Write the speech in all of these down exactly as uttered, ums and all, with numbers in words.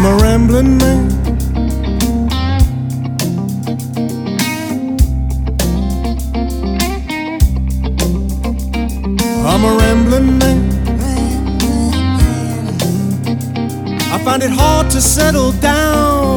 I'm a rambling man. I'm a rambling man. I find it hard to settle down.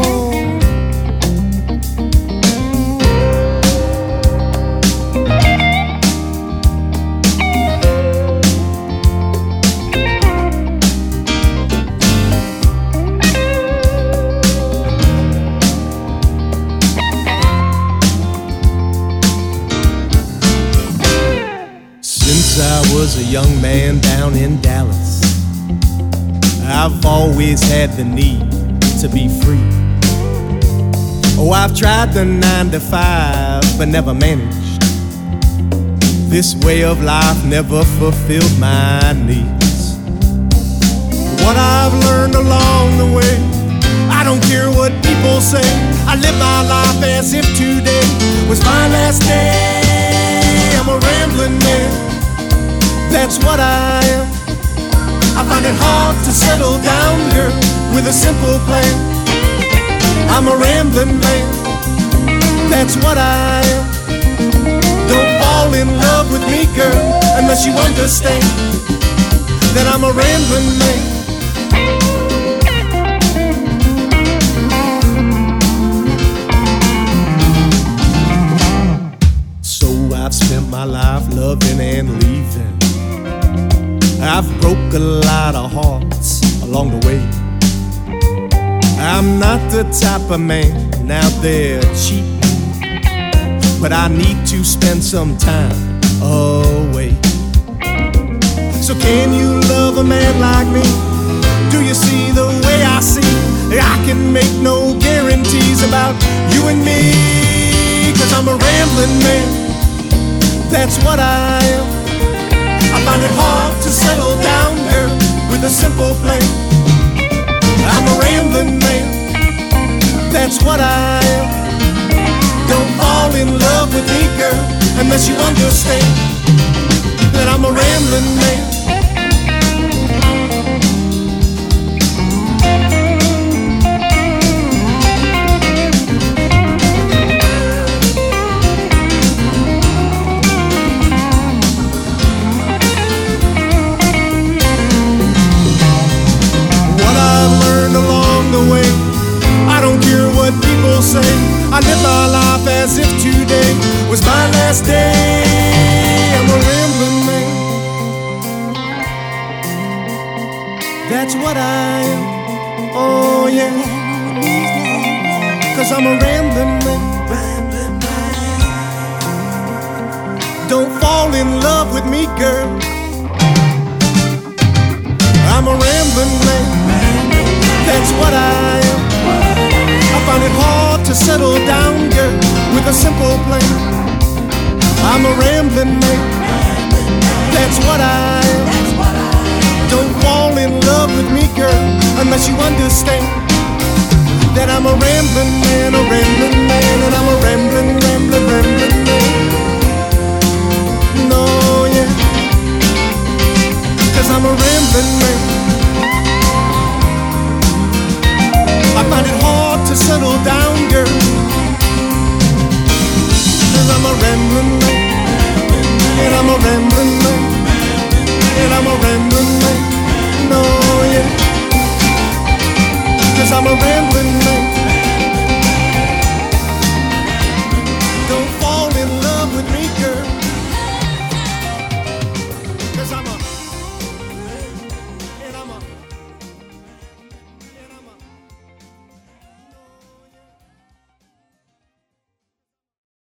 Since I was a young man down in Dallas, I've always had the need to be free. Oh, I've tried the nine to five, but never managed. This way of life never fulfilled my needs. What I've learned along the way, I don't care what people say. I live my life as if today was my last day. I'm a rambling man, that's what I am. I find it hard to settle down, girl, with a simple plan. I'm a rambling man, that's what I am. Don't fall in love with me, girl, unless you understand that I'm a rambling man. So I've spent my life loving and leaving. I've broke a lot of hearts along the way. I'm not the type of man out there cheating, but I need to spend some time away. So can you love a man like me? Do you see the way I see? I can make no guarantees about you and me, 'cause I'm a rambling man, that's what I am. I find it hard to settle down, girl, with a simple plan. I'm a rambling man, that's what I am. Don't fall in love with me, girl, unless you understand that I'm a rambling man. Say, I live my life as if today was my last day. I'm a rambling man, that's what I am. Oh yeah, 'cause I'm a rambling man. Don't fall in love with me, girl. I'm a rambling man, that's what I am. I find it hard to settle down, girl, with a simple plan. I'm a rambling man, that's what I am. Don't fall in love with me, girl, unless you understand that I'm a rambling man, a rambling man, and I'm a rambling, rambling, rambling man. No, yeah, 'cause I'm a rambling man. I find it hard to settle down, girl, 'cause I'm a rambling man, and I'm a rambling man, and I'm a rambling man. No, yeah, 'cause I'm a rambling man.